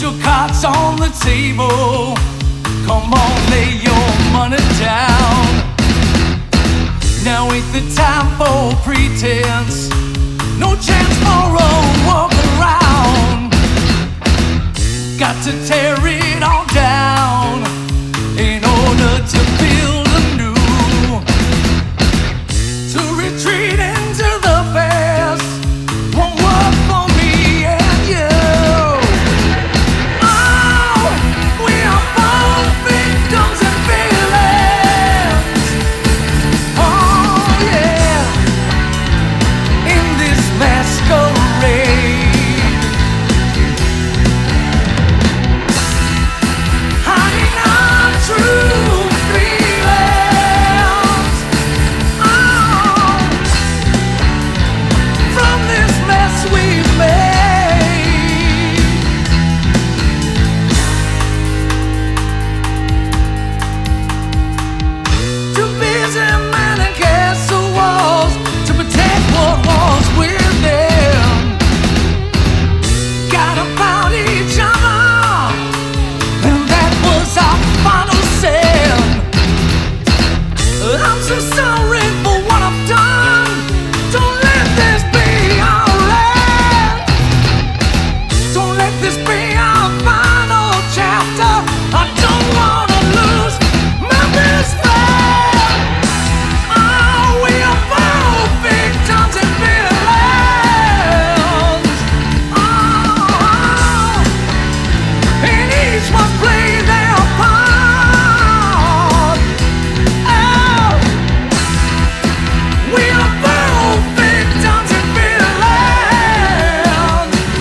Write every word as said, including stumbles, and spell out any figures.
your cards on the table. Come on, lay your money down. Now ain't the time for pretense. No chance for a walk around. Got to tear